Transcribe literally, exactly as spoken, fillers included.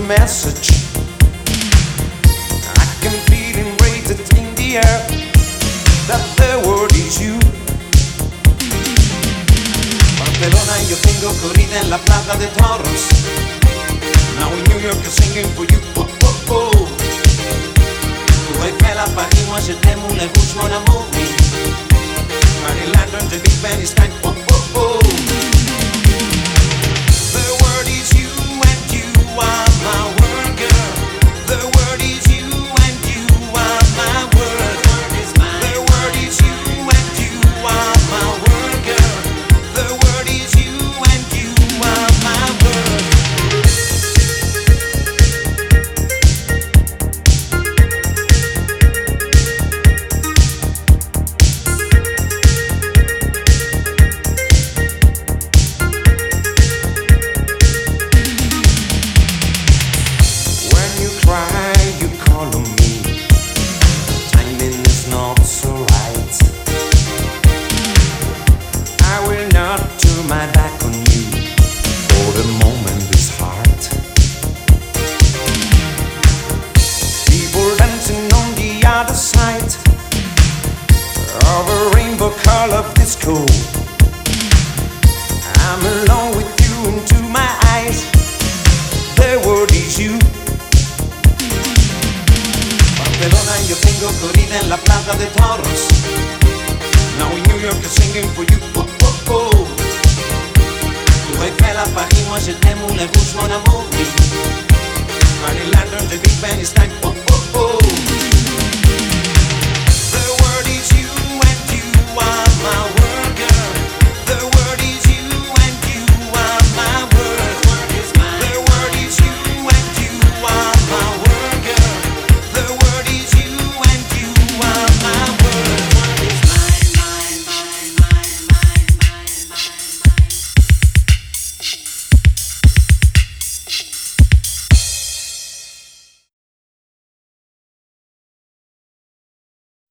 message. I can feel it raised in the air that the word is you. Barcelona, yo tengo corrida en la plaza de toros. Now in New York I'm singing for you. Oh, oh, oh. Pour Eiffel à Paris, moi je t'aime, Moulin Rouge, mon amour, oui. Maryland, de Big Ben is time. Oh, oh, oh. The word is you and you are my word, girl. The word is you and you are my word. The word is you and you are my word, girl. The word is you and you are my word. When you cry, you call on me. Timing is not so right. I will not turn my back on you, for the moment is hard. People dancing on the other side of a rainbow color disco. I'm alone with you into my eyes. The word is you. Barcelona, yo tengo corrida en la plaza de toros. Now in New York I'm singing for you.